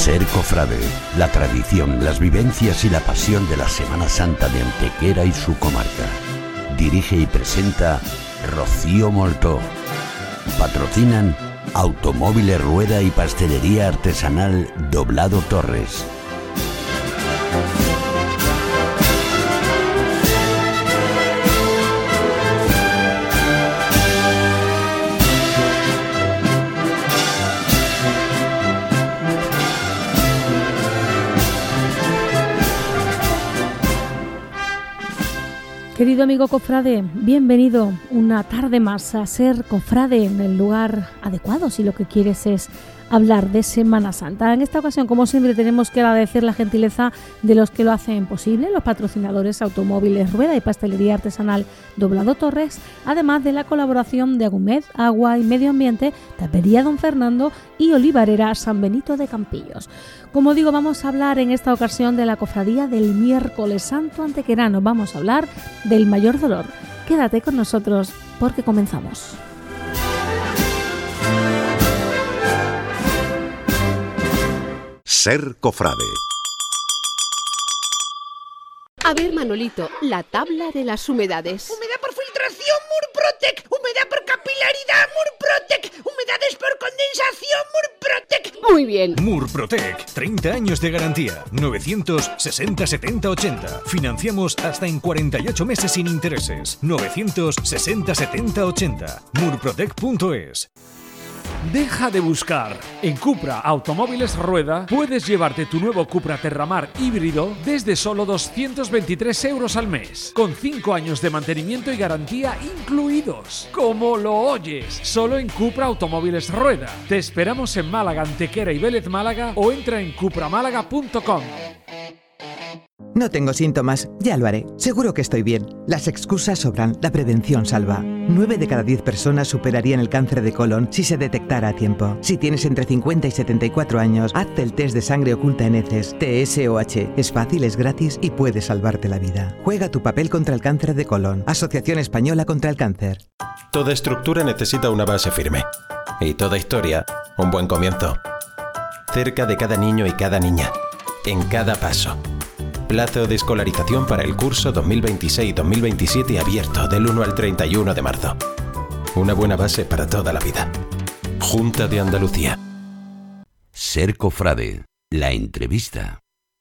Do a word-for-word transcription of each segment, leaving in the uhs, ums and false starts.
Ser cofrade, la tradición, las vivencias y la pasión de la Semana Santa de Antequera y su comarca. Dirige y presenta Rocío Moltó. Patrocinan Automóviles Rueda y Pastelería Artesanal Doblado Torres. Querido amigo cofrade, bienvenido una tarde más a Ser Cofrade, en el lugar adecuado si lo que quieres es hablar de Semana Santa. En esta ocasión, como siempre, tenemos que agradecer la gentileza de los que lo hacen posible, los patrocinadores Automóviles Rueda y Pastelería Artesanal Doblado Torres, además de la colaboración de Agumed, Agua y Medio Ambiente, Tapería Don Fernando y Olivarera San Benito de Campillos. Como digo, vamos a hablar en esta ocasión de la cofradía del Miércoles Santo Antequerano. Vamos a hablar del Mayor Dolor. Quédate con nosotros porque comenzamos. Ser cofrade. A ver, Manolito, la tabla de las humedades. Humedad por filtración, Murprotec. Humedad por capilaridad, Murprotec. Humedades por condensación, Murprotec. Muy bien. Murprotec, treinta años de garantía. novecientos sesenta setenta ochenta. Financiamos hasta en cuarenta y ocho meses sin intereses. novecientos sesenta setenta ochenta. murprotec punto es. Deja de buscar. En Cupra Automóviles Rueda puedes llevarte tu nuevo Cupra Terramar híbrido desde solo doscientos veintitrés euros al mes, con cinco años de mantenimiento y garantía incluidos. Como lo oyes, solo en Cupra Automóviles Rueda. Te esperamos en Málaga, Antequera y Vélez Málaga o entra en cupra málaga punto com. No tengo síntomas, ya lo haré. Seguro que estoy bien. Las excusas sobran, la prevención salva. nueve de cada diez personas superarían el cáncer de colon si se detectara a tiempo. Si tienes entre cincuenta y setenta y cuatro años, hazte el test de sangre oculta en heces, T S O H. Es fácil, es gratis y puede salvarte la vida. Juega tu papel contra el cáncer de colon. Asociación Española contra el Cáncer. Toda estructura necesita una base firme. Y toda historia, un buen comienzo. Cerca de cada niño y cada niña. En cada paso. Plazo de escolarización para el curso dos mil veintiséis dos mil veintisiete abierto del uno al treinta y uno de marzo. Una buena base para toda la vida. Junta de Andalucía. Ser cofrade, la entrevista.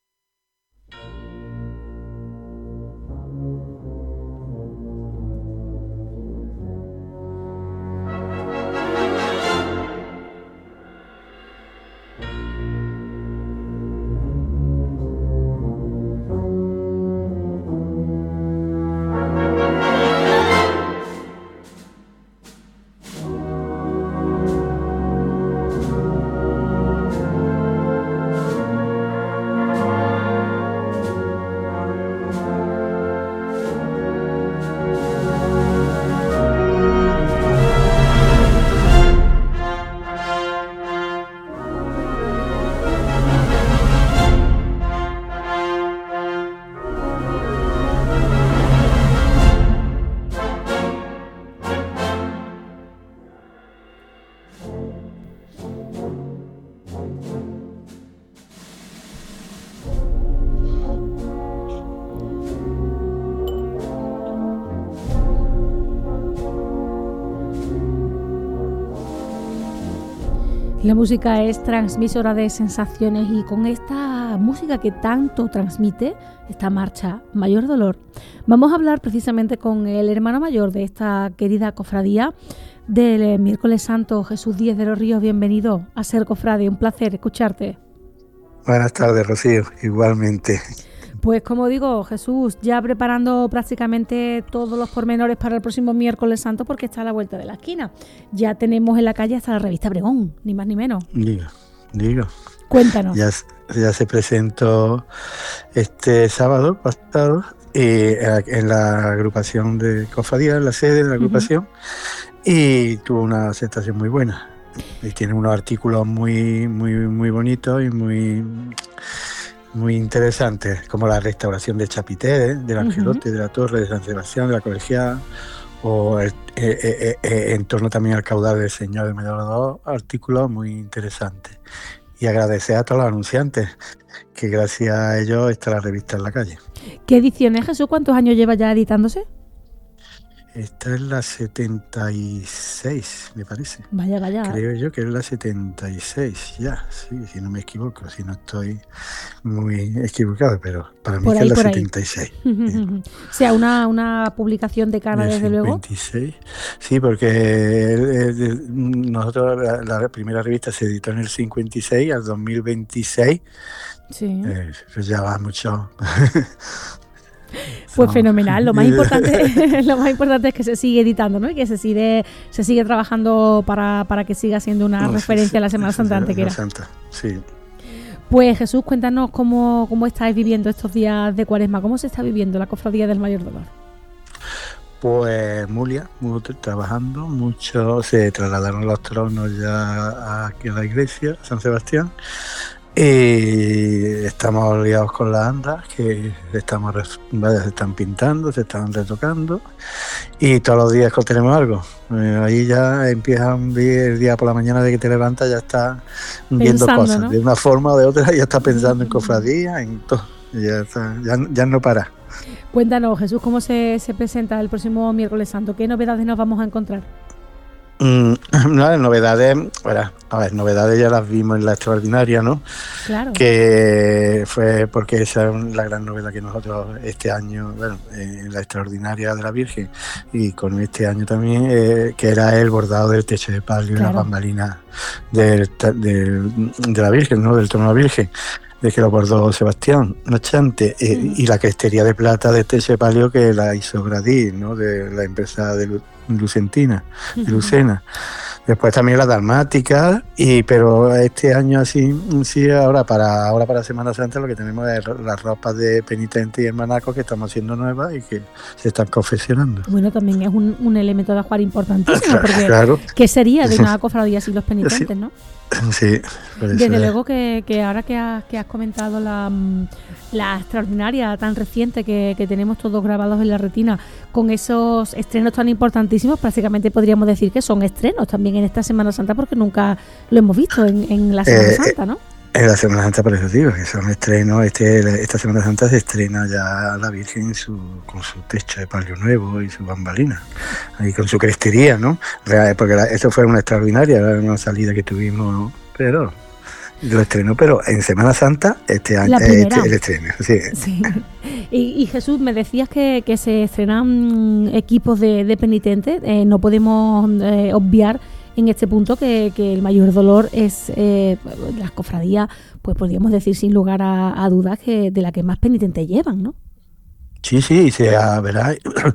La música es transmisora de sensaciones y con esta música que tanto transmite, esta marcha Mayor Dolor, vamos a hablar precisamente con el hermano mayor de esta querida cofradía del Miércoles Santo, Jesús Díez de los Ríos. Bienvenido a Ser Cofrade, un placer escucharte. Buenas tardes, Rocío, igualmente. Pues como digo, Jesús, ya preparando prácticamente todos los pormenores para el próximo Miércoles Santo porque está a la vuelta de la esquina. Ya tenemos en la calle hasta la revista Bregón, ni más ni menos. Digo, digo. Cuéntanos. Ya, ya se presentó este sábado pasado eh, en la agrupación de cofradía, en la sede de la agrupación, uh-huh. Y tuvo una aceptación muy buena. Y tiene unos artículos muy, muy, muy bonitos y muy... muy interesantes, como la restauración de Chapité, del Angelote, uh-huh. de la Torre de San Sebastián, de la Colegiada, o el, eh, eh, eh, en torno también al caudal del Señor de Medalla, artículos muy interesantes. y agradecer a todos los anunciantes, que gracias a ellos está la revista en la calle. ¿Qué edición es, Jesús? ¿Cuántos años lleva ya editándose? Esta es la setenta y seis, me parece. Vaya, vaya. Creo yo que es la setenta y seis, ya, sí, si no me equivoco, si no estoy muy equivocado, pero para mí Por que ahí, es la por ahí. setenta y seis. O sea, una, una publicación de cara, De desde luego. cincuenta y seis. Sí, porque eh, eh, nosotros, la, la primera revista se editó en el cincuenta y seis, al dos mil veintiséis. Sí. Eh, pues ya va mucho. Pues No. fenomenal. Lo más importante, lo más importante es que se sigue editando, ¿no? Y que se sigue, se sigue trabajando para, para que siga siendo una No, referencia sí, a la Semana sí, Santa sí, Antequera. la Santa, sí. Pues Jesús, cuéntanos cómo, cómo estáis viviendo estos días de Cuaresma, cómo se está viviendo la Cofradía del Mayor Dolor. Pues Mulia, muy trabajando mucho, se trasladaron los tronos ya aquí a la iglesia, San Sebastián, y estamos liados con las andas, que estamos, vaya, se están pintando, se están retocando, y todos los días que tenemos algo. Eh, ahí ya empiezan el día por la mañana de que te levantas, ya estás viendo Pensando, cosas, ¿no? de una forma o de otra, ya estás pensando en cofradía, en todo, ya, está, ya, ya no para. Cuéntanos, Jesús, cómo se, se presenta el próximo miércoles santo, qué novedades nos vamos a encontrar. Mm, no, las novedades, bueno, a ver, novedades ya las vimos en la extraordinaria, ¿no? Claro. Que fue porque esa es la gran novedad que nosotros este año, bueno, en la extraordinaria de la Virgen y con este año también, eh, que era el bordado del techo de palio, Claro. y las bambalinas del, del- de la Virgen, ¿no? Del trono de la Virgen, de que lo bordó Sebastián Nochante, eh, Ujú. y la crestería de plata de techo de palio que la hizo Gradí, ¿no? De la empresa de Lu- Lucentina, de Lucena. Después también la dalmática, y pero este año así, sí, ahora para ahora para Semana Santa lo que tenemos es las ropas de penitente y hermanaco que estamos haciendo nuevas y que se están confeccionando. Bueno, también es un, un elemento de ajuar importantísimo, Claro, porque claro. ¿qué sería de una cofradía sin los penitentes, no? Sí, por eso Desde es. luego que, que ahora que has, que has comentado la, mm, la extraordinaria tan reciente que, que tenemos todos grabados en la retina, con esos estrenos tan importantísimos, prácticamente podríamos decir que son estrenos también en esta Semana Santa, porque nunca lo hemos visto en, en la Semana Eh, Santa, ¿no? En la Semana Santa, por eso digo, que son estrenos. Este, esta Semana Santa se estrena ya la Virgen en su, con su techo de palio nuevo y su bambalina, ahí con su crestería, ¿no? Real, porque la, eso fue una extraordinaria, era una salida que tuvimos, ¿no? Pero lo estrenó, pero en Semana Santa, este año, La eh, primera. este, el estreno, sí. Sí. Y, y Jesús, me decías que, que se estrenan mm, equipos de, de penitentes. Eh, no podemos eh, obviar en este punto que, que el Mayor Dolor es eh, las cofradías, pues podríamos decir sin lugar a, a dudas que de la que más penitentes llevan, ¿no? Sí, sí, sí, a verá.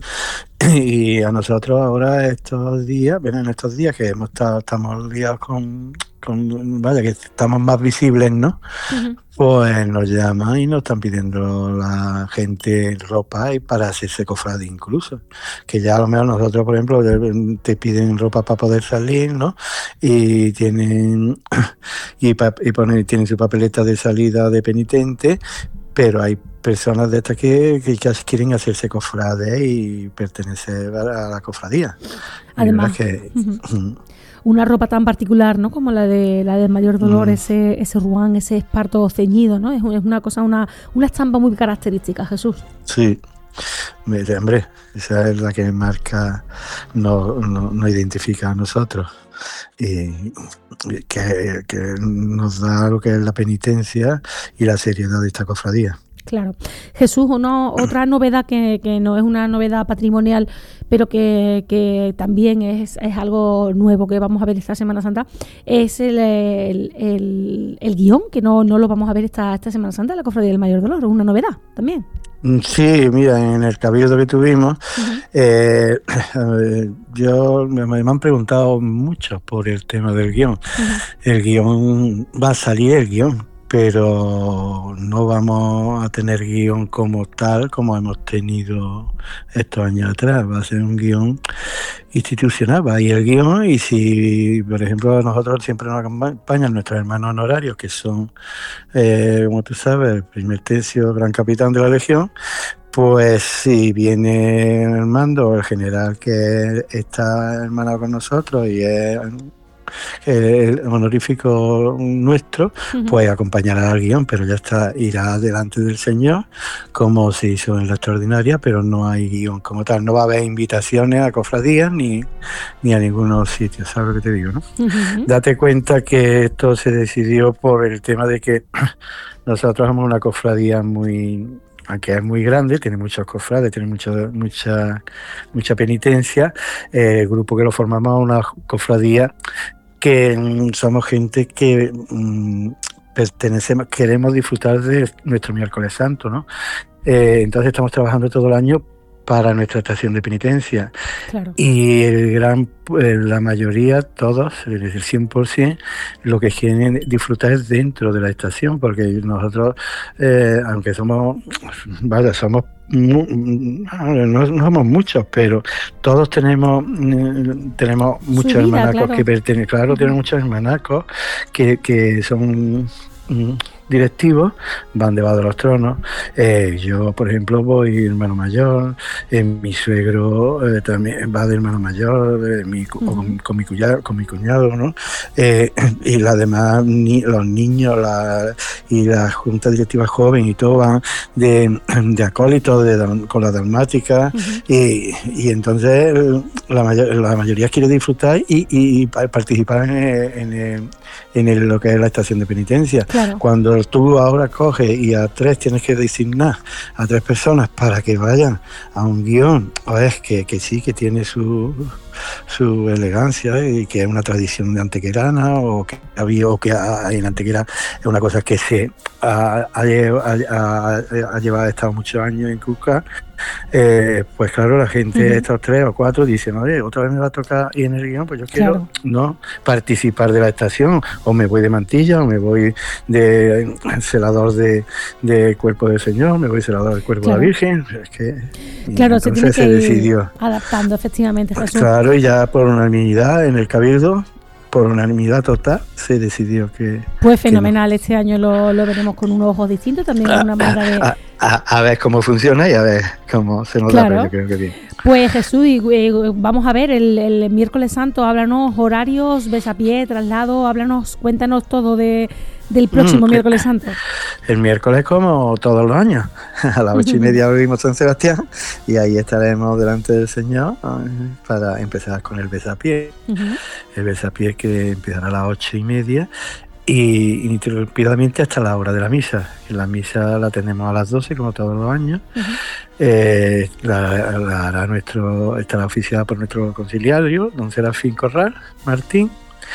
Y a nosotros ahora estos días, bueno, en estos días que hemos estado, estamos liados con, con, vaya, que estamos más visibles, ¿no? Uh-huh. Pues nos llaman y nos están pidiendo la gente ropa y para hacerse cofradía incluso. Que ya a lo mejor nosotros, por ejemplo, te piden ropa para poder salir, ¿no? Y tienen y, pa, y ponen, tienen su papeleta de salida de penitente, pero hay personas de estas que, que casi quieren hacerse cofrades y pertenecer a la cofradía. Además, que, uh-huh. una ropa tan particular, ¿no? Como la de la del Mayor Dolor, mm. ese ese ruán, ese esparto ceñido, ¿no? Es, es una cosa, una, una estampa muy característica, Jesús. Sí. Hombre, esa es la que marca, no, no, no identifica a nosotros y que, que nos da lo que es la penitencia y la seriedad de esta cofradía. Claro. Jesús, uno, otra novedad que, que no es una novedad patrimonial, pero que, que también es, es algo nuevo que vamos a ver esta Semana Santa, es el, el, el, el guión, que no, no lo vamos a ver esta, esta Semana Santa, la Cofradía del Mayor Dolor, es una novedad también. Sí, mira, en el cabildo que tuvimos, uh-huh. eh, yo me, me han preguntado mucho por el tema del guión. Uh-huh. El guión, va a salir el guión, pero no vamos a tener guión como tal, como hemos tenido estos años atrás. Va a ser un guión institucional, va a ir el guión, y si, por ejemplo, nosotros siempre nos acompañan nuestros hermanos honorarios, que son, eh, como tú sabes, el primer tercio, gran capitán de la Legión, pues si viene el mando, el general que está hermanado con nosotros y es el honorífico nuestro, uh-huh. pues acompañará al guión, pero ya está, irá delante del Señor, como se hizo en la extraordinaria, pero no hay guión como tal. No va a haber invitaciones a cofradías ni, ni a ningunos sitios, ¿sabes lo que te digo, no? Uh-huh. Date cuenta que esto se decidió por el tema de que nosotros somos una cofradía muy... aunque es muy grande, tiene muchos cofrades, tiene mucho, mucha mucha penitencia, eh, el grupo que lo formamos es una cofradía que mm, somos gente que mm, pertenecemos, queremos disfrutar de nuestro miércoles santo, ¿no? Eh, entonces estamos trabajando todo el año para nuestra estación de penitencia. Claro. Y el gran, la mayoría, todos, es decir, cien por ciento, lo que quieren disfrutar es dentro de la estación, porque nosotros, eh, aunque somos, vaya, somos, no, no somos muchos, pero todos tenemos tenemos muchos vida, hermanacos claro. que pertenecen, claro, uh-huh. tenemos muchos hermanacos que, que son... directivos, van debajo de los tronos. Eh, yo, por ejemplo, voy hermano mayor, eh, mi suegro eh, también va de hermano mayor, eh, mi, uh-huh. con, con, mi cuñado, con mi cuñado, ¿no? Eh, y las demás, ni, los niños la, y la junta directiva joven y todo van de, de acólitos de, con la dalmática uh-huh. y, y entonces la, mayor, la mayoría quiere disfrutar y, y participar en, en, en, en el, lo que es la estación de penitencia. Claro. Cuando tú ahora coges y a tres tienes que designar a tres personas para que vayan a un guión, o es que, que sí, que tiene su, su elegancia y que es una tradición de antequerana o que había o que hay en Antequera es una cosa que se ha, ha, ha, ha llevado, ha estado muchos años en Cuscar. Eh, pues claro, la gente, uh-huh. estos tres o cuatro, dicen, oye, otra vez me va a tocar ir en el guión, pues yo quiero claro. no participar de la estación, o me voy de mantilla, o me voy de celador de, de cuerpo del Señor, me voy celador del cuerpo claro. de la Virgen. Es que, claro, se tiene que se decidió. Adaptando, efectivamente. Jesús. Claro, y ya por unanimidad en el Cabildo, por unanimidad total, se decidió que... Pues fenomenal, que no. Este año lo, lo veremos con unos ojos distintos, también es una manera de... A, a, a ver cómo funciona y a ver cómo se nos claro. da, pero yo creo que bien. Pues Jesús, eh, vamos a ver, el, el miércoles santo, háblanos horarios, besapié, traslado, háblanos, cuéntanos todo de... del próximo mm, miércoles santo. El miércoles, como todos los años, a las ocho y media abrimos San Sebastián y ahí estaremos delante del Señor para empezar con el besapié. Uh-huh. El besapié que empezará a las ocho y media y ininterrumpidamente hasta la hora de la misa. La misa la tenemos a las doce, como todos los años. Uh-huh. Eh, la, la hará nuestro, estará oficiada por nuestro conciliario, don Serafín Corral Martín,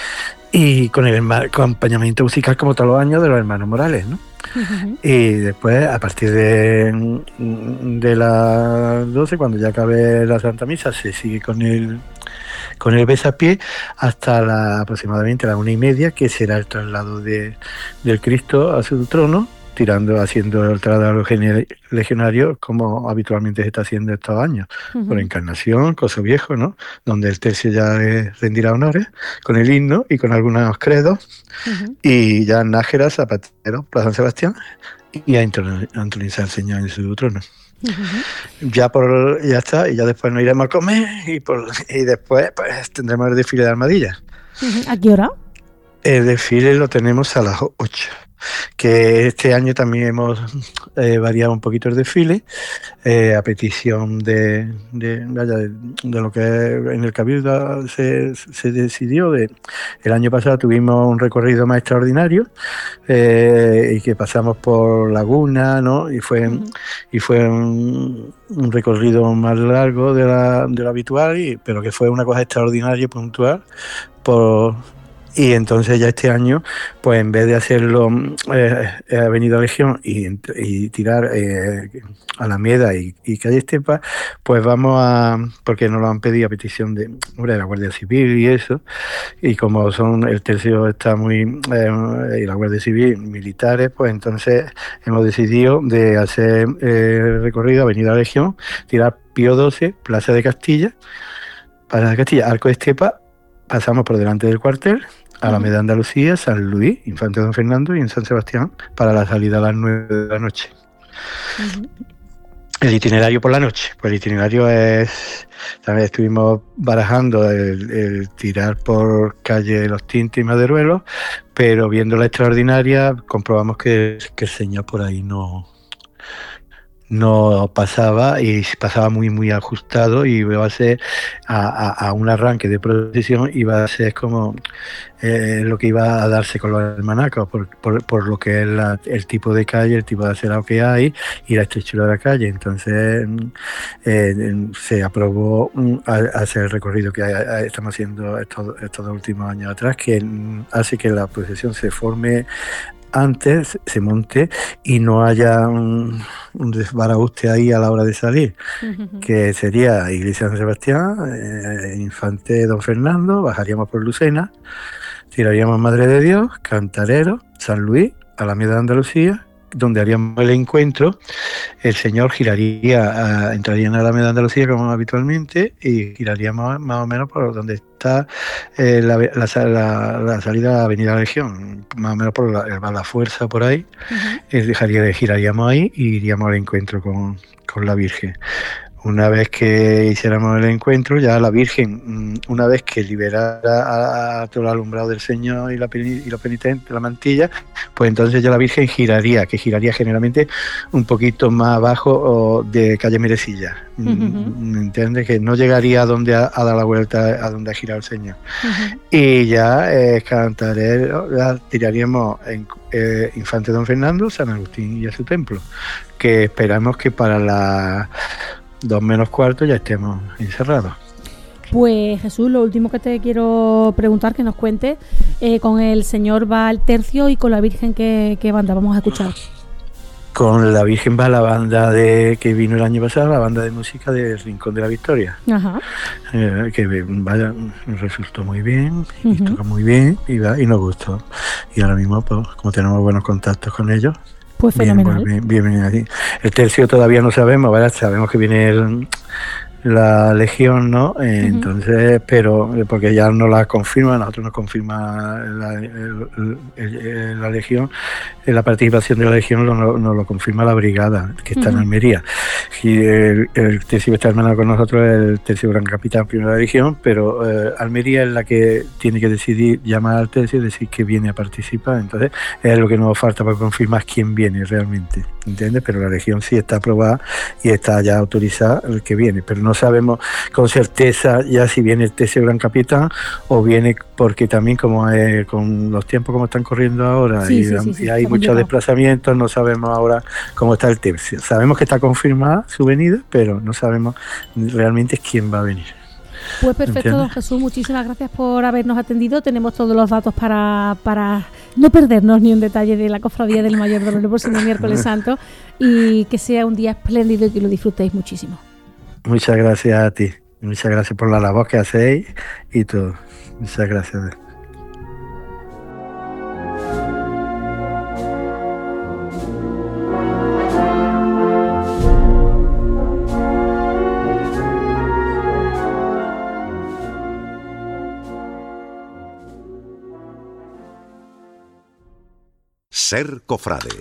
y con el acompañamiento musical, como todos los años, de los hermanos Morales, ¿no? Uh-huh. Y después, a partir de, de las doce, cuando ya acabe la Santa Misa, se sigue con el con el besapié hasta la, aproximadamente a las una y media, que será el traslado de, del Cristo a su trono, tirando, haciendo el traslado legionario como habitualmente se está haciendo estos años, uh-huh. por Encarnación, Coso Viejo, ¿no? Donde el tercio ya le rendirá honores con el himno y con algunos credos, uh-huh. y ya en Nájera, Zapatero, Plaza San Sebastián, y a entronizar al Señor en su trono. Uh-huh. Ya por ya está, y ya después nos iremos a comer y, por, y después pues tendremos el desfile de armadillas. Uh-huh. ¿A qué hora? El desfile lo tenemos a las ocho. Que este año también hemos eh, variado un poquito el desfile, eh, a petición de, de, vaya, de, de lo que en el Cabildo se, se decidió. De, el año pasado tuvimos un recorrido más extraordinario, eh, y que pasamos por Laguna, ¿no? Y fue, uh-huh. y fue un, un recorrido más largo de, la, de lo habitual, y, pero que fue una cosa extraordinaria y puntual por... Y entonces ya este año, pues en vez de hacerlo eh, Avenida Legión y, y tirar eh, Alameda y, y Calle Estepa, pues vamos a, porque nos lo han pedido a petición de, hombre, de la Guardia Civil y eso, y como son el tercio está muy, eh, y la Guardia Civil militares, pues entonces hemos decidido de hacer eh, recorrido Avenida Legión, tirar Pío doce, Plaza de Castilla, Plaza de Castilla, Arco de Estepa, pasamos por delante del cuartel, Alameda de Andalucía, San Luis, Infante Don Fernando y en San Sebastián para la salida a las nueve de la noche. Uh-huh. el itinerario por la noche. Pues el itinerario es, también estuvimos barajando el, el tirar por calle Los Tintes y Maderuelo, pero viendo la extraordinaria comprobamos que, que el señor por ahí no... no pasaba y pasaba muy muy ajustado y iba a ser a, a, a un arranque de procesión, iba a ser como eh, lo que iba a darse con los almanacos por, por, por lo que es la, el tipo de calle, el tipo de acerado que hay y la estrechura de la calle. Entonces eh, se aprobó a, a hacer el recorrido que a, a, estamos haciendo estos, estos dos últimos años atrás, que hace que la procesión se forme antes, se monte y no haya un, un desbarajuste ahí a la hora de salir, uh-huh. que sería Iglesia de San Sebastián, eh, Infante Don Fernando, bajaríamos por Lucena, tiraríamos Madre de Dios, Cantarero, San Luis, Alameda de Andalucía, donde haríamos el encuentro. El señor giraría, uh, entraría en Alameda de Andalucía como habitualmente y giraríamos más o menos por donde está eh, la, la, la, la salida a la Avenida Legión, más o menos por la, la Fuerza por ahí. Uh-huh. eh, dejaría, giraríamos ahí y iríamos al encuentro con, con la Virgen. Una vez que hiciéramos el encuentro, ya la Virgen, una vez que liberara a, a todo el alumbrado del Señor y, la, y los penitentes, la mantilla, pues entonces ya la Virgen giraría, que giraría generalmente un poquito más abajo de calle Merecilla. ¿Me uh-huh. entiendes? Que no llegaría a donde ha, a dar la vuelta, a donde ha girado el Señor. Uh-huh. Y ya eh, Cantarero, ya tiraríamos en eh, Infante Don Fernando, San Agustín y a su templo, que esperamos que para la dos menos cuarto ya estemos encerrados. Pues Jesús, lo último que te quiero preguntar, que nos cuente, eh, con el Señor va el tercio y con la Virgen, ¿qué, qué banda vamos a escuchar? Con la Virgen va la banda de que vino el año pasado, la banda de música de Rincón de la Victoria. Ajá. Eh, que vaya, resultó muy bien, uh-huh. y toca muy bien y, va, y nos gustó. Y ahora mismo, pues, como tenemos buenos contactos con ellos, pues fenomenal. Bien, bien, bien, bien. El tercio todavía no sabemos, ¿verdad? Sabemos que viene el, la Legión, ¿no? Eh, uh-huh. Entonces, pero porque ya no la confirma, nosotros nos confirma la, el, el, el, la Legión, la participación de la Legión nos no, no lo confirma la Brigada, que está uh-huh. en Almería. Y el, el tercio que está hermanado con nosotros es el tercio Gran Capitán Primera Legión, pero eh, Almería es la que tiene que decidir, llamar al tercio y decir que viene a participar. Entonces, es lo que nos falta para confirmar quién viene realmente, ¿entiendes? Pero la Legión sí está aprobada y está ya autorizada el que viene, pero no No sabemos con certeza ya si viene el tercio Gran Capitán o viene, porque también como eh, con los tiempos como están corriendo ahora sí, y, sí, sí, y sí, hay muchos desplazamientos, no sabemos ahora cómo está el tercio. Sabemos que está confirmada su venida, pero no sabemos realmente quién va a venir. Pues perfecto, ¿entiendes? Don Jesús, muchísimas gracias por habernos atendido. Tenemos todos los datos para, para no perdernos ni un detalle de la Cofradía del Mayor Dolor el próximo miércoles santo, y que sea un día espléndido y que lo disfrutéis muchísimo. Muchas gracias a ti, muchas gracias por la labor que hacéis y todo. Muchas gracias. Ser cofrade.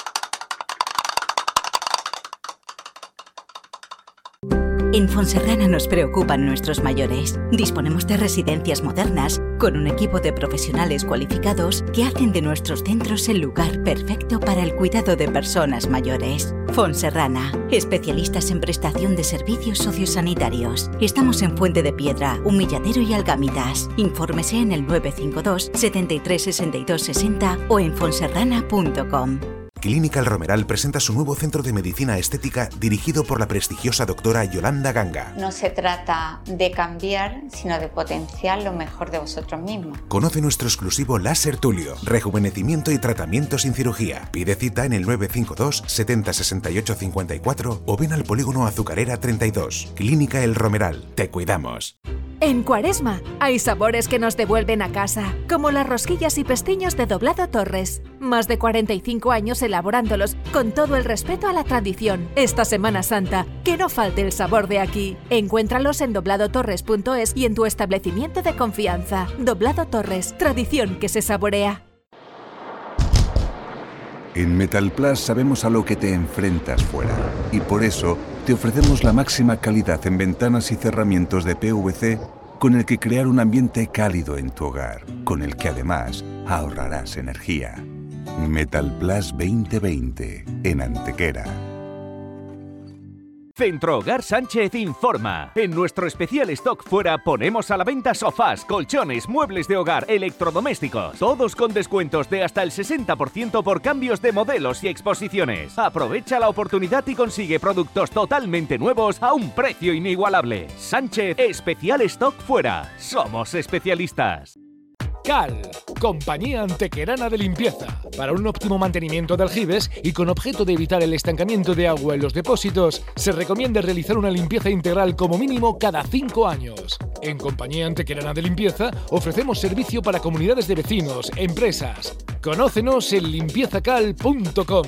En Fonserrana nos preocupan nuestros mayores. Disponemos de residencias modernas con un equipo de profesionales cualificados que hacen de nuestros centros el lugar perfecto para el cuidado de personas mayores. Fonserrana, especialistas en prestación de servicios sociosanitarios. Estamos en Fuente de Piedra, Humilladero y Algámitas. Infórmese en el nueve cinco dos, setenta y tres, sesenta y dos, sesenta o en fonserrana punto com. Clínica El Romeral presenta su nuevo centro de medicina estética dirigido por la prestigiosa doctora Yolanda Ganga. No se trata de cambiar, sino de potenciar lo mejor de vosotros mismos. Conoce nuestro exclusivo láser Tulio, rejuvenecimiento y tratamiento sin cirugía. Pide cita en el nueve cinco dos, setenta, sesenta y ocho, cincuenta y cuatro o ven al Polígono Azucarera treinta y dos. Clínica El Romeral. Te cuidamos. En Cuaresma hay sabores que nos devuelven a casa, como las rosquillas y pestiños de Doblado Torres. Más de cuarenta y cinco años elaborándolos con todo el respeto a la tradición. Esta Semana Santa, que no falte el sabor de aquí. Encuéntralos en doblado torres punto es y en tu establecimiento de confianza. Doblado Torres, tradición que se saborea. En Metal Plus sabemos a lo que te enfrentas fuera y por eso te ofrecemos la máxima calidad en ventanas y cerramientos de P V C con el que crear un ambiente cálido en tu hogar, con el que además ahorrarás energía. Metal Plus veinte veinte en Antequera. Centro Hogar Sánchez informa. En nuestro especial stock fuera ponemos a la venta sofás, colchones, muebles de hogar, electrodomésticos. Todos con descuentos de hasta el sesenta por ciento por cambios de modelos y exposiciones. Aprovecha la oportunidad y consigue productos totalmente nuevos a un precio inigualable. Sánchez, especial stock fuera. Somos especialistas. Cal, compañía antequerana de limpieza. Para un óptimo mantenimiento de aljibes y con objeto de evitar el estancamiento de agua en los depósitos, se recomienda realizar una limpieza integral como mínimo cada cinco años. En Compañía Antequerana de Limpieza ofrecemos servicio para comunidades de vecinos, empresas. Conócenos en limpieza cal punto com.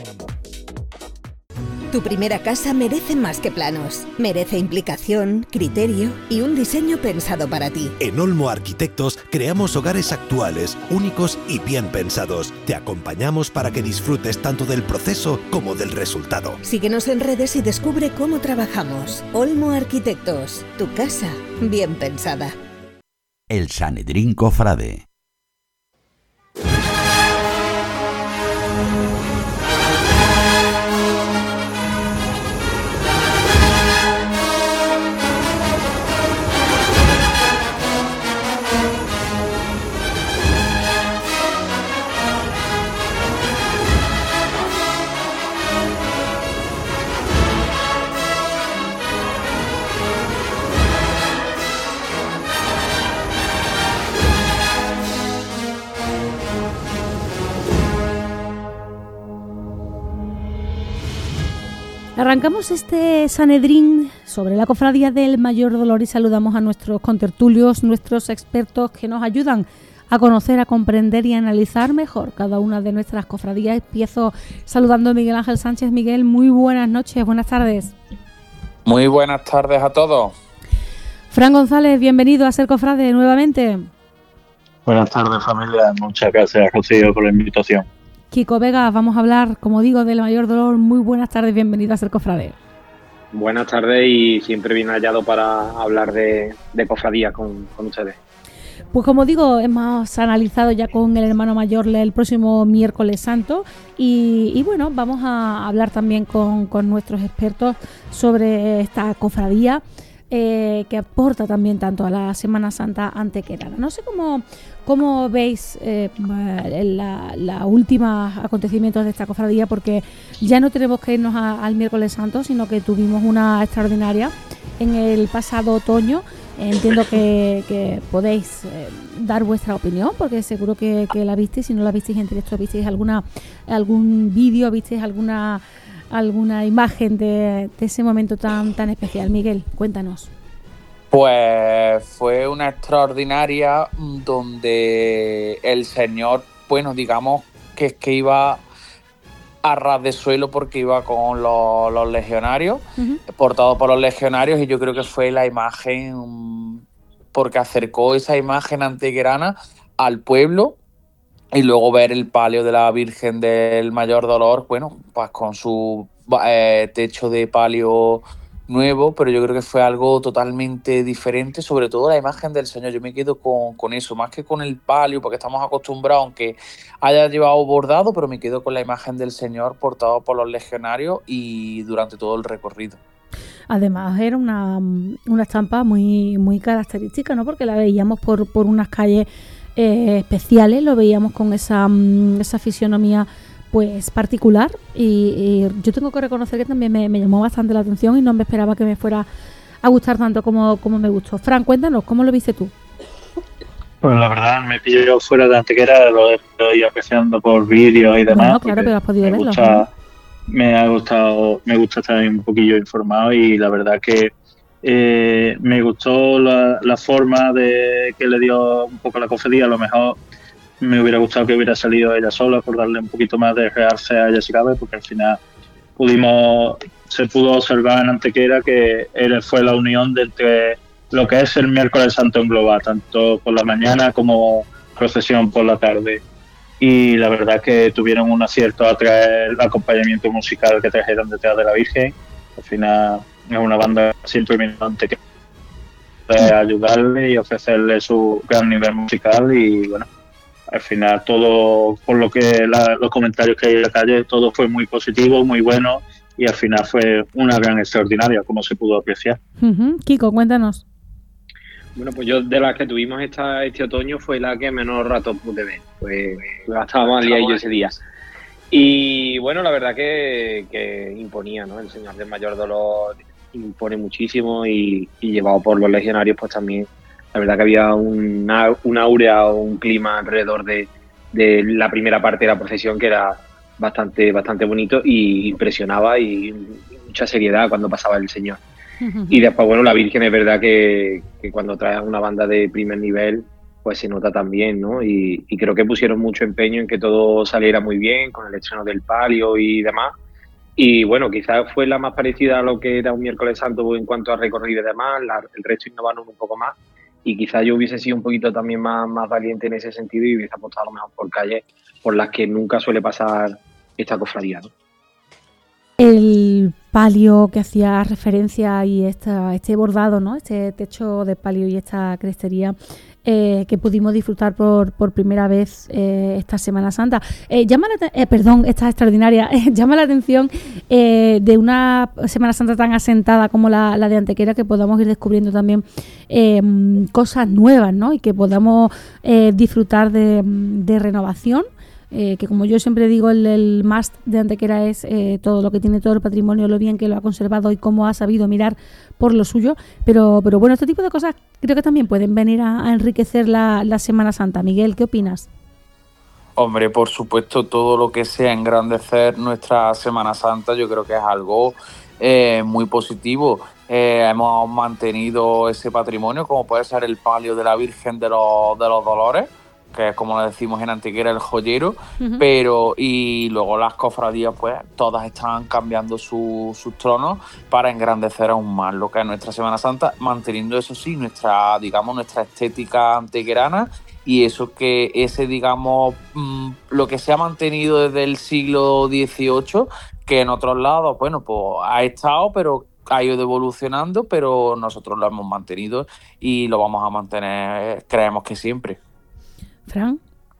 Tu primera casa merece más que planos. Merece implicación, criterio y un diseño pensado para ti. En Olmo Arquitectos creamos hogares actuales, únicos y bien pensados. Te acompañamos para que disfrutes tanto del proceso como del resultado. Síguenos en redes y descubre cómo trabajamos. Olmo Arquitectos, tu casa bien pensada. El Sanedrín Cofrade. Arrancamos este Sanedrín sobre la cofradía del Mayor Dolor y saludamos a nuestros contertulios, nuestros expertos que nos ayudan a conocer, a comprender y a analizar mejor cada una de nuestras cofradías. Empiezo saludando a Miguel Ángel Sánchez. Miguel, muy buenas noches, buenas tardes. Muy buenas tardes a todos. Fran González, bienvenido a Ser Cofrade nuevamente. Buenas tardes, familia. Muchas gracias, Rocío, por la invitación. Kiko Vega, vamos a hablar, como digo, del Mayor Dolor. Muy buenas tardes, bienvenido a Ser Cofrade. Buenas tardes y siempre bien hallado para hablar de, de cofradía con, con ustedes. Pues como digo, hemos analizado ya con el hermano mayor el próximo miércoles santo y, y bueno, vamos a hablar también con, con nuestros expertos sobre esta cofradía eh, que aporta también tanto a la Semana Santa antequerana. No sé cómo... ¿Cómo veis eh, la, la última acontecimientos de esta cofradía? Porque ya no tenemos que irnos a, al miércoles santo, sino que tuvimos una extraordinaria en el pasado otoño. Entiendo que, que podéis eh, dar vuestra opinión, porque seguro que, que la visteis. Si no la visteis en directo, visteis alguna algún vídeo, visteis alguna alguna imagen de, de ese momento tan tan especial. Miguel, cuéntanos. Pues fue una extraordinaria donde el señor, bueno, digamos que es que iba a ras de suelo porque iba con los, los legionarios, uh-huh. portado por los legionarios, y yo creo que fue la imagen, porque acercó esa imagen antequerana al pueblo, y luego ver el palio de la Virgen del Mayor Dolor, bueno, pues con su eh, techo de palio nuevo, pero yo creo que fue algo totalmente diferente, sobre todo la imagen del Señor. Yo me quedo con, con eso, más que con el palio, porque estamos acostumbrados, aunque haya llevado bordado, pero me quedo con la imagen del Señor portado por los legionarios y durante todo el recorrido. Además era una, una estampa muy, muy característica, ¿no? Porque la veíamos por, por unas calles eh, especiales, lo veíamos con esa, esa fisionomía pues particular y, y yo tengo que reconocer que también me, me llamó bastante la atención y no me esperaba que me fuera a gustar tanto como, como me gustó. Fran, cuéntanos, ¿cómo lo viste tú? Pues la verdad me pilló fuera de Antequera, lo estoy apreciando por vídeos y demás. Bueno, claro, pero has podido verlo. Gusta, ¿no? Me ha gustado, me gusta estar un poquillo informado y la verdad que eh, me gustó la, la forma de que le dio un poco la cofradía. A lo mejor me hubiera gustado que hubiera salido ella sola por darle un poquito más de realce a ella si cabe, porque al final pudimos, se pudo observar en Antequera que era, fue la unión de entre lo que es el miércoles santo en global, tanto por la mañana como procesión por la tarde. y la verdad que tuvieron un acierto a traer el acompañamiento musical que trajeron detrás de la Virgen. Al final es una banda siempre mirante que puede ayudarle y ofrecerle su gran nivel musical, y bueno, al final todo, por lo que la, los comentarios que hay en la calle, todo fue muy positivo, muy bueno, y al final fue una gran extraordinaria, como se pudo apreciar. Uh-huh. Kiko, cuéntanos. Bueno, pues yo de las que tuvimos esta, este otoño fue la que menos rato pude ver, pues estaba mal día y yo ese día. Y bueno, la verdad que, que imponía, ¿no? El Señor del Mayor Dolor impone muchísimo, y, y llevado por los legionarios pues también, la verdad que había una, una áurea o un clima alrededor de, de la primera parte de la procesión que era bastante, bastante bonito y impresionaba, y mucha seriedad cuando pasaba el Señor. Y después, bueno, la Virgen es verdad que, que cuando trae una banda de primer nivel, pues se nota también, ¿no? Y, y creo que pusieron mucho empeño en que todo saliera muy bien, con el estreno del palio y demás. Y bueno, quizás fue la más parecida a lo que era un miércoles santo en cuanto a recorrido y demás, la, el resto innovaron un poco más. Y quizás yo hubiese sido un poquito también más, más valiente en ese sentido y hubiese apostado a lo mejor por calles por las que nunca suele pasar esta cofradía, ¿no? El palio que hacía referencia y esta, este bordado, ¿no? Este techo de palio y esta crestería eh, que pudimos disfrutar por, por primera vez eh, esta Semana Santa. Eh, llama la, eh, perdón, esta extraordinaria. Eh, llama la atención eh, de una Semana Santa tan asentada como la, la de Antequera, que podamos ir descubriendo también eh, cosas nuevas, ¿no? Y que podamos eh, disfrutar de, de renovación. Eh, que como yo siempre digo, el, el must de Antequera es eh, todo lo que tiene, todo el patrimonio, lo bien que lo ha conservado y cómo ha sabido mirar por lo suyo, pero pero bueno, este tipo de cosas creo que también pueden venir a, a enriquecer la, la Semana Santa. Miguel, ¿qué opinas? Hombre, por supuesto, todo lo que sea engrandecer nuestra Semana Santa yo creo que es algo eh, muy positivo. Eh, hemos mantenido ese patrimonio, como puede ser el palio de la Virgen de los, de los Dolores, que es como le decimos en Antequera, el joyero, uh-huh. pero y luego las cofradías, pues todas están cambiando su, sus tronos para engrandecer aún más lo que es nuestra Semana Santa, manteniendo eso sí nuestra, digamos, nuestra estética antequerana, y eso que ese, digamos, mmm, lo que se ha mantenido desde el siglo dieciocho, que en otros lados, bueno, pues ha estado, pero ha ido evolucionando, pero nosotros lo hemos mantenido y lo vamos a mantener, creemos que siempre. Fran.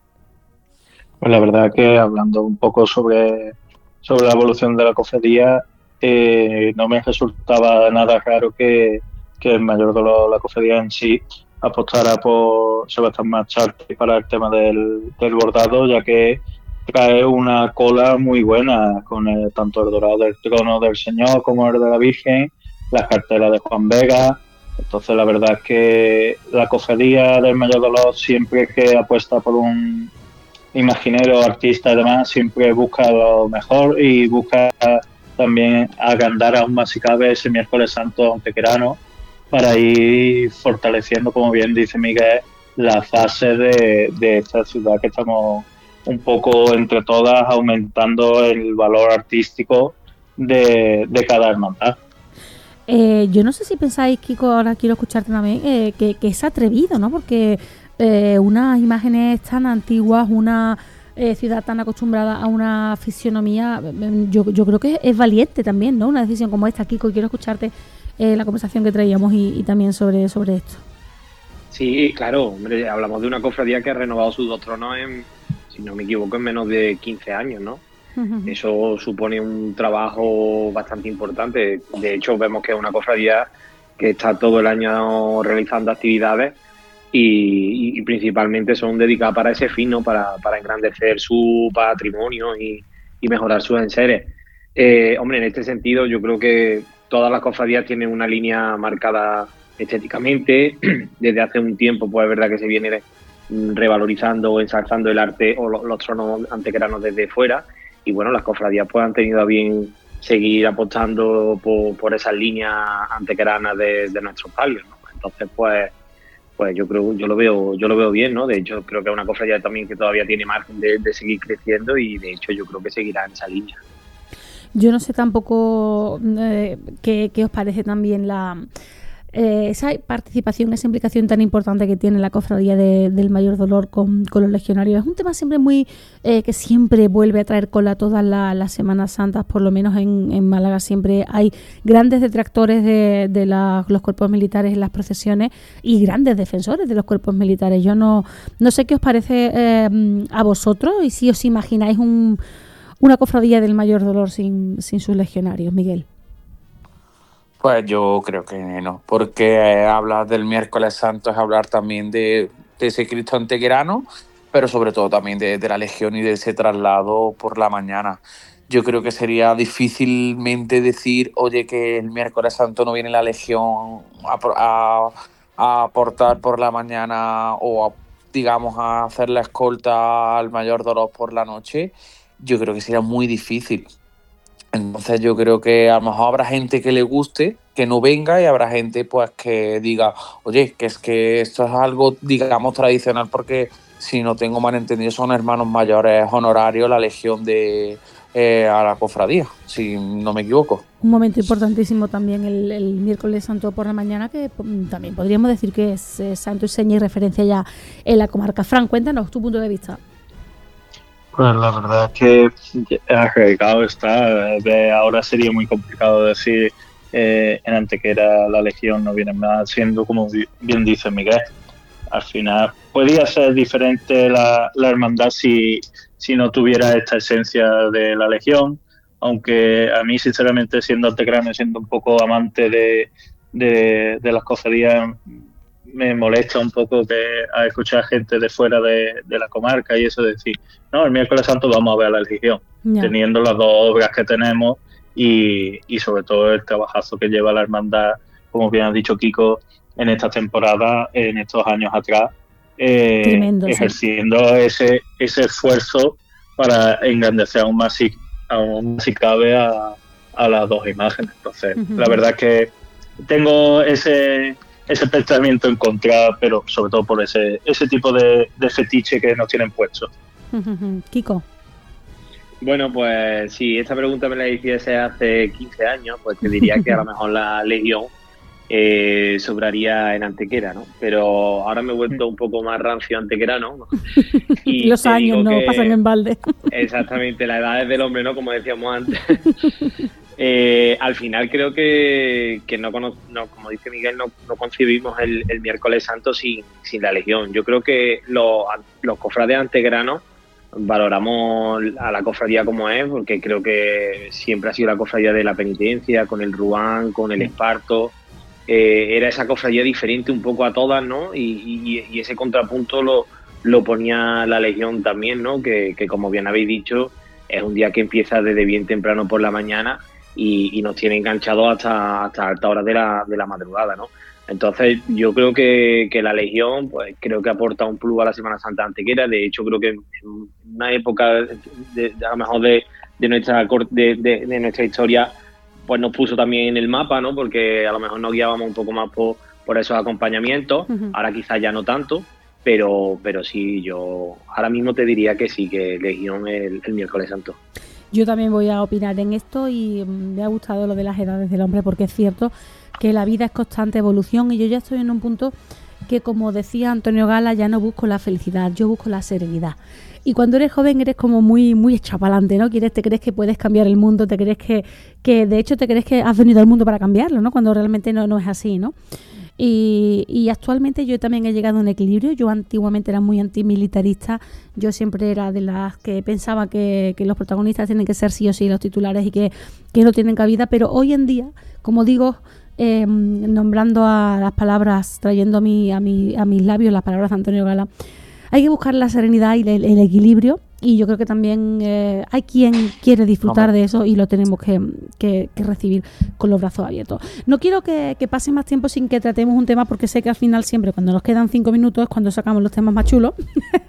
Pues la verdad que hablando un poco sobre, sobre la evolución de la cofradía, eh, no me resultaba nada raro que, que el Mayor Dolor, la cofradía en sí, apostara por Sebastián Marcharte para el tema del, del bordado, ya que trae una cola muy buena con el, tanto el dorado del trono del Señor como el de la Virgen, las cartelas de Juan Vega. Entonces la verdad es que la cofradía del Mayor Dolor, siempre que apuesta por un imaginero, artista y demás, siempre busca lo mejor y busca también agrandar aún más si cabe ese miércoles santo antequerano para ir fortaleciendo, como bien dice Miguel, la fase de, de esta ciudad, que estamos un poco entre todas aumentando el valor artístico de, de cada hermandad. Eh, yo no sé si pensáis, Kiko, ahora quiero escucharte también, eh, que, que es atrevido, ¿no? Porque eh, unas imágenes tan antiguas, una eh, ciudad tan acostumbrada a una fisionomía, yo, yo creo que es valiente también, ¿no? Una decisión como esta, Kiko, y quiero escucharte eh, la conversación que traíamos y, y también sobre, sobre esto. Sí, claro, hombre, hablamos de una cofradía que ha renovado sus dos tronos en, si no me equivoco, en menos de quince años, ¿no? Eso supone un trabajo bastante importante. De hecho, vemos que es una cofradía que está todo el año realizando actividades y, y principalmente son dedicadas para ese fin, ¿no? para, para engrandecer su patrimonio y, y mejorar sus enseres. Eh, hombre, en este sentido yo creo que todas las cofradías tienen una línea marcada estéticamente. Desde hace un tiempo, pues es verdad que se viene revalorizando o ensalzando el arte o los, los tronos antequeranos desde fuera. Y bueno, las cofradías pues han tenido a bien seguir apostando por, por esas líneas antequeranas de, de nuestros palios, ¿no? Entonces, pues, pues yo creo, yo lo veo, yo lo veo bien, ¿no? De hecho, creo que es una cofradía también que todavía tiene margen de, de seguir creciendo y de hecho yo creo que seguirá en esa línea. Yo no sé tampoco eh, qué, qué os parece también la eh, esa participación, esa implicación tan importante que tiene la cofradía de, del Mayor Dolor con, con los legionarios, es un tema siempre muy eh, que siempre vuelve a traer cola todas la, las Semanas Santas, por lo menos en, en Málaga siempre hay grandes detractores de, de la, los cuerpos militares en las procesiones y grandes defensores de los cuerpos militares. Yo no, no sé qué os parece eh, a vosotros y si os imagináis un, una cofradía del Mayor Dolor sin, sin sus legionarios, Miguel. Pues yo creo que no, porque eh, hablar del Miércoles Santo es hablar también de, de ese Cristo antequerano, pero sobre todo también de, de la Legión y de ese traslado por la mañana. Yo creo que sería difícilmente decir, oye, que el Miércoles Santo no viene la Legión a, a, a aportar por la mañana o, a, digamos, a hacer la escolta al Mayor Dolor por la noche. Yo creo que sería muy difícil. Entonces yo creo que a lo mejor habrá gente que le guste, que no venga, y habrá gente pues que diga, oye, que es que esto es algo, digamos, tradicional, porque si no tengo mal entendido son hermanos mayores honorarios la Legión de eh, a la cofradía, si no me equivoco. Un momento importantísimo también el, el Miércoles Santo por la mañana, que también podríamos decir que es eh, santo y seña y referencia ya en la comarca. Fran, cuéntanos tu punto de vista. Pues la verdad es que arriesgado está. De ahora sería muy complicado decir eh, en Antequera la Legión no viene más, siendo como bien dice Miguel. Al final podría ser diferente la, la hermandad si, si no tuviera esta esencia de la Legión, aunque a mí sinceramente, siendo antequerano y siendo un poco amante de, de, de las cofradías, me molesta un poco que a escuchar gente de fuera de, de la comarca y eso de decir, no, el Miércoles Santo vamos a ver a la Legión, yeah. teniendo las dos obras que tenemos y, y sobre todo el trabajazo que lleva la hermandad, como bien ha dicho Kiko, en esta temporada, en estos años atrás, eh, Tremendo, ejerciendo sí. ese ese esfuerzo para engrandecer aún más si, aún más si cabe a, a las dos imágenes. Entonces, uh-huh. la verdad es que tengo ese ese pensamiento encontrado, pero sobre todo por ese ese tipo de, de fetiche que nos tienen puestos. Kiko. Bueno, pues si esta pregunta me la hiciese hace quince años, pues te diría que a lo mejor la Legión eh, sobraría en Antequera, ¿no? Pero ahora me he vuelto un poco más rancio antequerano, ¿no? Y los años no que, pasan en balde. Exactamente, la edad es del hombre, ¿no? Como decíamos antes. Eh, al final creo que, que no, no, como dice Miguel, no, no concebimos el, el Miércoles Santo sin, sin la Legión. Yo creo que los, los cofrades antequeranos valoramos a la cofradía como es, porque creo que siempre ha sido la cofradía de la penitencia, con el Ruán, con el Esparto. Eh, era esa cofradía diferente un poco a todas, ¿no? Y, y, y ese contrapunto lo, lo ponía la Legión también, ¿no? Que, que como bien habéis dicho, es un día que empieza desde bien temprano por la mañana y, y nos tiene enganchados hasta, hasta alta hora de la, de la madrugada, ¿no? Entonces yo creo que, que la Legión, pues creo que aporta un plus a la Semana Santa Antequera. De hecho creo que en una época de, de, de a lo mejor de, de nuestra de, de, de nuestra historia, pues nos puso también en el mapa, ¿no? Porque a lo mejor nos guiábamos un poco más por, por esos acompañamientos. Uh-huh. Ahora quizás ya no tanto, pero pero sí, yo ahora mismo te diría que sí, que Legión es el, el Miércoles Santo. Yo también voy a opinar en esto y me ha gustado lo de las edades del hombre, porque es cierto que la vida es constante evolución y yo ya estoy en un punto que, como decía Antonio Gala, ya no busco la felicidad, yo busco la serenidad. Y cuando eres joven eres como muy muy echapalante, ¿no? Quieres, te crees que puedes cambiar el mundo, te crees que, que de hecho te crees que has venido al mundo para cambiarlo, ¿no? Cuando realmente no, no es así, ¿no? Y, y actualmente yo también he llegado a un equilibrio. Yo antiguamente era muy antimilitarista, yo siempre era de las que pensaba que, que los protagonistas tienen que ser sí o sí los titulares y que, que no tienen cabida, pero hoy en día, como digo, eh, nombrando a las palabras, trayendo a, mi, a, mi, a mis labios las palabras de Antonio Gala, hay que buscar la serenidad y el, el equilibrio, y yo creo que también eh, hay quien quiere disfrutar de eso y lo tenemos que, que, que recibir con los brazos abiertos. No quiero que, que pase más tiempo sin que tratemos un tema, porque sé que al final siempre cuando nos quedan cinco minutos es cuando sacamos los temas más chulos.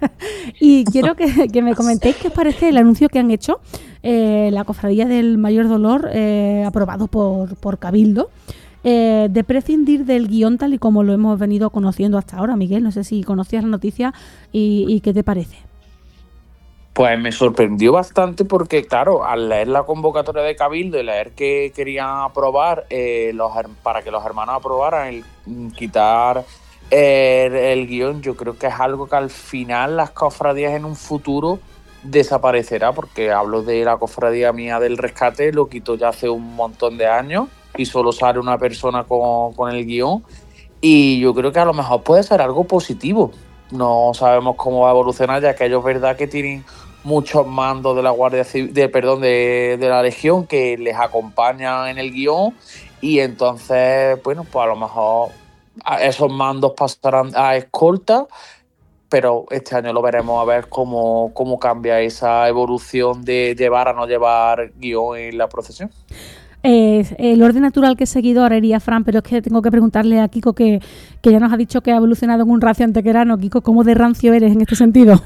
Y quiero que, que me comentéis qué os parece el anuncio que han hecho eh, la Cofradía del Mayor Dolor, eh, aprobado por, por Cabildo, Eh, de prescindir del guión tal y como lo hemos venido conociendo hasta ahora. Miguel, no sé si conocías la noticia y, y qué te parece. Pues me sorprendió bastante porque, claro, al leer la convocatoria de Cabildo y leer que querían aprobar, eh, los, para que los hermanos aprobaran el mm, quitar el, el guión, yo creo que es algo que al final las cofradías en un futuro desaparecerá, porque hablo de la cofradía mía del Rescate, lo quitó ya hace un montón de años y solo sale una persona con, con el guión, y yo creo que a lo mejor puede ser algo positivo. No sabemos cómo va a evolucionar, ya que ellos, verdad, que tienen muchos mandos de la Guardia Civil, de, perdón, de, de la Legión que les acompañan en el guión, y entonces, bueno, pues a lo mejor esos mandos pasarán a escolta, pero este año lo veremos a ver cómo, cómo cambia esa evolución de llevar a no llevar guión en la procesión. Eh, el orden natural que he seguido ahora iría Fran, pero es que tengo que preguntarle a Kiko, que, que ya nos ha dicho que ha evolucionado en un rancio antequerano. Kiko, ¿cómo de rancio eres en este sentido?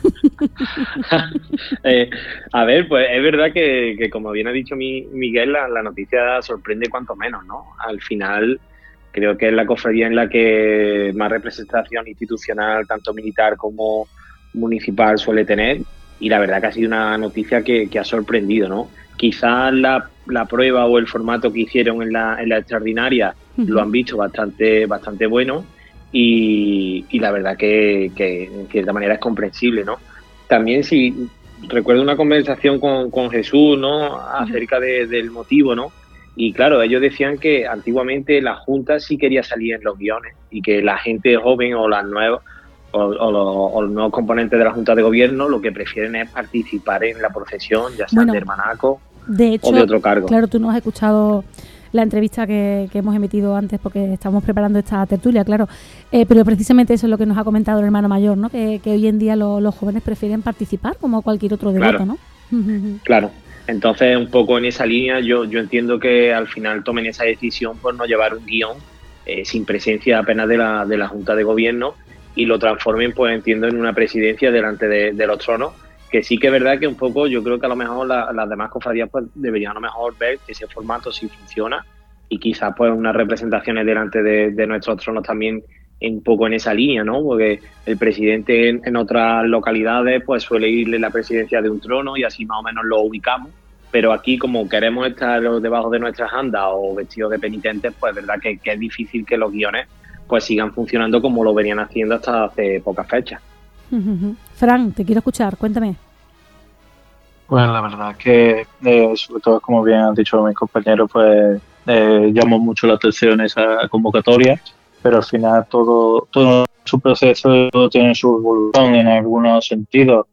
eh, a ver, pues es verdad que, que como bien ha dicho mi, Miguel, la, la noticia sorprende cuanto menos, ¿no? Al final creo que es la cofradía en la que más representación institucional, tanto militar como municipal, suele tener, y la verdad que ha sido una noticia que, que ha sorprendido, ¿no? Quizás la, la prueba o el formato que hicieron en la, en la extraordinaria uh-huh. lo han visto bastante, bastante bueno, y, y la verdad que, que en cierta manera es comprensible, ¿no? También si recuerdo una conversación con, con Jesús, ¿no? Acerca de, del motivo, ¿no? Y claro, ellos decían que antiguamente la Junta sí quería salir en los guiones y que la gente joven o las nuevas o, o, los, o los nuevos componentes de la Junta de Gobierno lo que prefieren es participar en la procesión, ya sea bueno, de hermanaco de hecho, o de otro cargo. Claro, tú no has escuchado la entrevista que, que hemos emitido antes porque estamos preparando esta tertulia, claro, eh, pero precisamente eso es lo que nos ha comentado el hermano mayor, ¿no? Que, que hoy en día lo, los jóvenes prefieren participar como cualquier otro devoto, claro. ¿no? Claro. Entonces, un poco en esa línea, yo, yo entiendo que al final tomen esa decisión por no llevar un guión eh, sin presencia apenas de la, de la Junta de Gobierno y lo transformen, pues entiendo, en una presidencia delante de, de los tronos, que sí que es verdad que un poco yo creo que a lo mejor la, las demás cofradías pues deberían a lo mejor ver que ese formato sí funciona y quizás pues unas representaciones delante de, de nuestros tronos también un poco en esa línea, ¿no? Porque el presidente en, en otras localidades pues suele irle la presidencia de un trono y así más o menos lo ubicamos, pero aquí como queremos estar debajo de nuestras andas o vestidos de penitentes, pues es verdad que, que es difícil que los guiones pues sigan funcionando como lo venían haciendo hasta hace pocas fechas. Uh-huh. Fran, te quiero escuchar, cuéntame. Pues la verdad que, eh, sobre todo como bien han dicho mis compañeros, pues eh, llamó mucho la atención esa convocatoria, pero al final todo, todo su proceso todo tiene su evolución en algunos sentidos.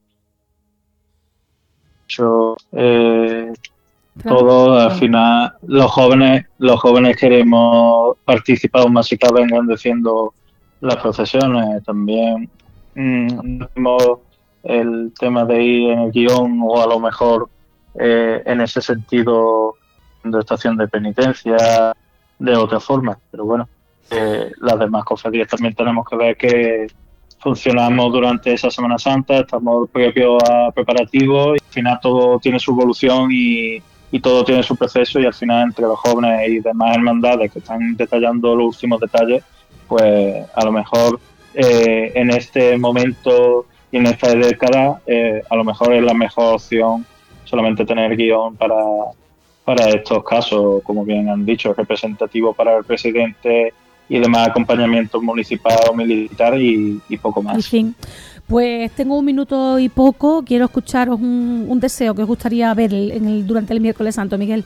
Yo, eh, todo al final los jóvenes los jóvenes queremos participar más si cabe engrandeciendo las procesiones. También mmm, el tema de ir en el guión o a lo mejor eh, en ese sentido de estación de penitencia de otra forma, pero bueno, eh, las demás cofradías también tenemos que ver que funcionamos durante esa Semana Santa, estamos propios a preparativos y al final todo tiene su evolución y, y todo tiene su proceso, y al final entre los jóvenes y demás hermandades que están detallando los últimos detalles, pues a lo mejor eh, en este momento y en esta década eh, a lo mejor es la mejor opción solamente tener guión para, para estos casos, como bien han dicho, representativo para el presidente y demás acompañamiento municipal o militar y, y poco más. En fin, pues tengo un minuto y poco, quiero escucharos un, un deseo que os gustaría ver en el, durante el miércoles santo, Miguel.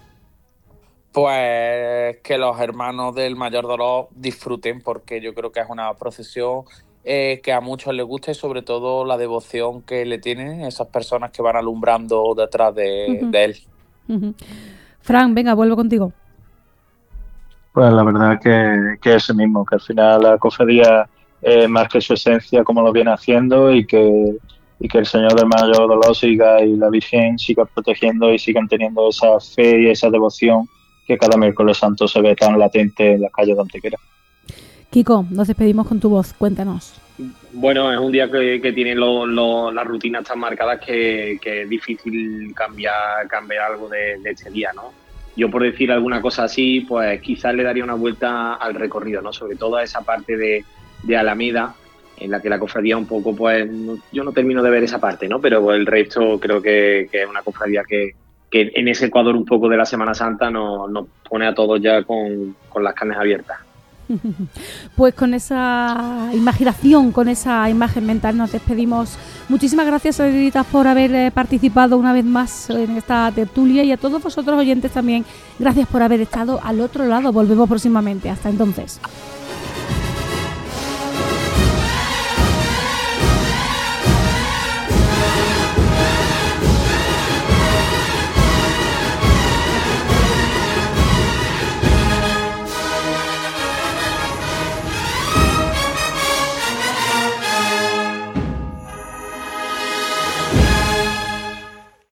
Pues que los hermanos del Mayor Dolor disfruten, porque yo creo que es una procesión eh, que a muchos les gusta, y sobre todo la devoción que le tienen esas personas que van alumbrando detrás de, uh-huh. de él. Uh-huh. Fran, venga, vuelvo contigo. Pues la verdad que, que es ese mismo, que al final la cofradía eh, más que su esencia como lo viene haciendo, y que y que el Señor del Mayor Dolor siga y la Virgen siga protegiendo y sigan teniendo esa fe y esa devoción que cada miércoles santo se ve tan latente en las calles de Antequera. Kiko, nos despedimos con tu voz, cuéntanos. Bueno, es un día que, que tiene lo, lo, las rutinas tan marcadas que, que es difícil cambiar, cambiar algo de, de este día, ¿no? Yo, por decir alguna cosa así, pues quizás le daría una vuelta al recorrido, ¿no? Sobre todo a esa parte de, de Alameda, en la que la cofradía un poco, pues no, yo no termino de ver esa parte, ¿no? Pero el resto creo que, que es una cofradía que, que en ese Ecuador un poco de la Semana Santa nos, nos pone a todos ya con, con las carnes abiertas. Pues con esa imaginación, con esa imagen mental nos despedimos. Muchísimas gracias, señoritas, por haber participado una vez más en esta tertulia, y a todos vosotros oyentes también, gracias por haber estado al otro lado. Volvemos próximamente. Hasta entonces.